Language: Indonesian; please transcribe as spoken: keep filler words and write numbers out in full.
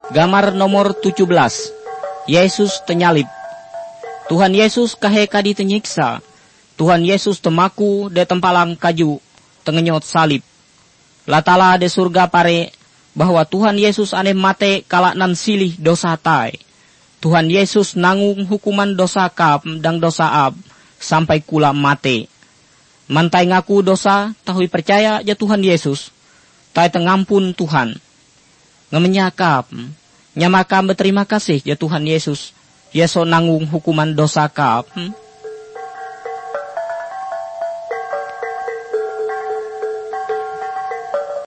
Gambar nomor tujuh belas. Yesus tenyalib. Tuhan Yesus kahe kadi tenyiksa. Tuhan Yesus temaku de tempalang kaju tengenyot salib. Latala de surga pare bahwa Tuhan Yesus ane mate kala nan silih dosa tai. Tuhan Yesus nanggung hukuman dosa kap dan dosa ab sampai kula mate. Mantai ngaku dosa tahui percaya ja Tuhan Yesus. Tai tengampun Tuhan. Ngemenyakap nyamakam berterima kasih ya Tuhan Yesus. Yeso nanggung hukuman dosa kap. Hmm?